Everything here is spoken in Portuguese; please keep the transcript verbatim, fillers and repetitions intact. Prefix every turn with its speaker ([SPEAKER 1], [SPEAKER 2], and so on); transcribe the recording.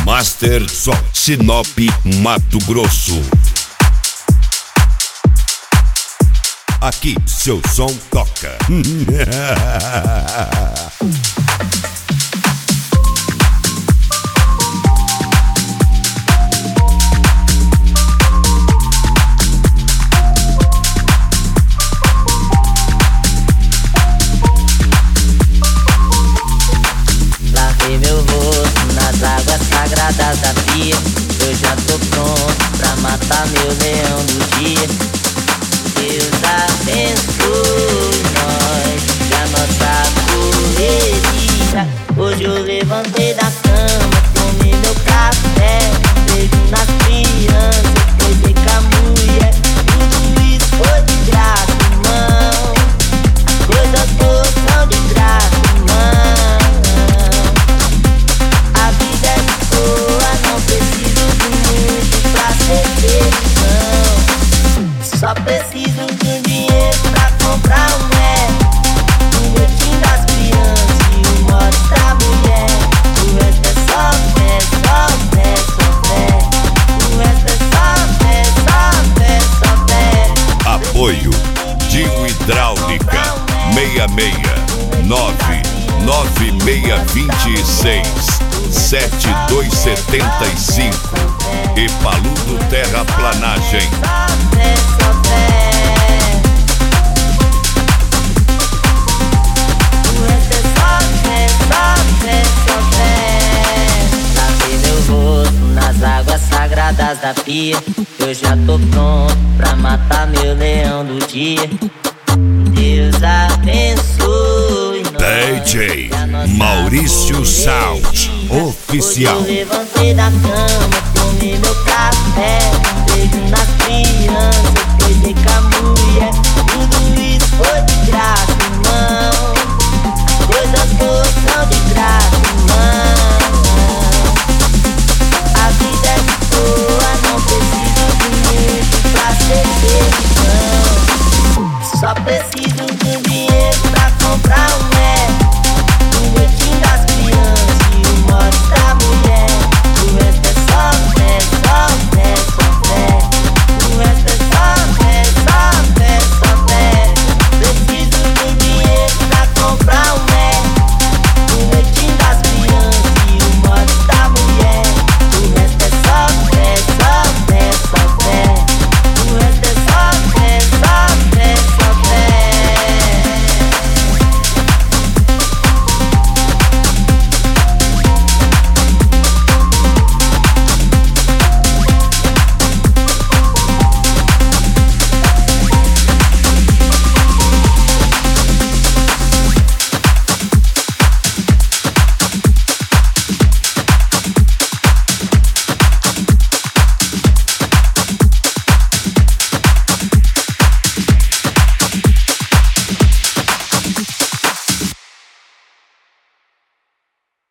[SPEAKER 1] Master Som, Sinop, Mato Grosso. Aqui seu som toca.
[SPEAKER 2] Lavei meu rosto nas águas sagradas da pia. Eu já tô pronto pra matar meu leão do dia. Deus abençoe nós e a nossa correria. Hoje eu levantei da cama, tomei meu café, beijo nas crianças, coisei com a mulher. Tudo isso foi de graça, irmão. As coisas todas são de graça, irmão. A vida é boa, não preciso de muito pra ser feliz, não. Só preciso de um dinheiro pra comprar um é o leitinho das crianças e o modo da mulher. O resto é só fé, só fé, só fé. O resto é só fé, só fé, só fé.
[SPEAKER 1] Apoio Dio Hidráulica seis seis nove nove seis dois seis sete dois sete cinco e Paludo Terraplanagem.
[SPEAKER 2] Lavei meu rosto nas águas sagradas da pia. Eu já tô pronto pra matar meu leão do dia. Deus abençoe nós.
[SPEAKER 1] D J Maurício Sound Oficial.
[SPEAKER 2] Hoje eu levantei da cama, tomei meu café, beijo nas crianças.